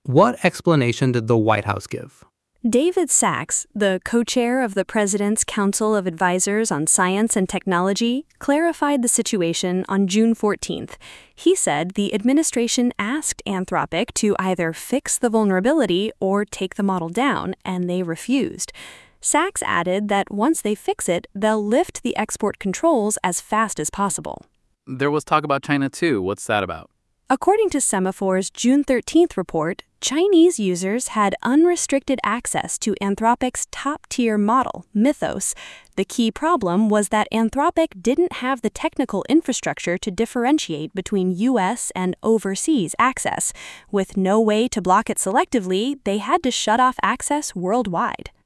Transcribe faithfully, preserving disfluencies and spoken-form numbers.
What explanation did the White House give? David Sachs, the co-chair of the President's Council of Advisors on Science and Technology, clarified the situation on June fourteenth. He said the administration asked Anthropic to either fix the vulnerability or take the model down, and they refused. Sachs added that once they fix it, they'll lift the export controls as fast as possible. There was talk about China too. What's that about? According to Semaphore's June thirteenth report, Chinese users had unrestricted access to Anthropic's top-tier model, Mythos. The key problem was that Anthropic didn't have the technical infrastructure to differentiate between U S and overseas access. With no way to block it selectively, they had to shut off access worldwide.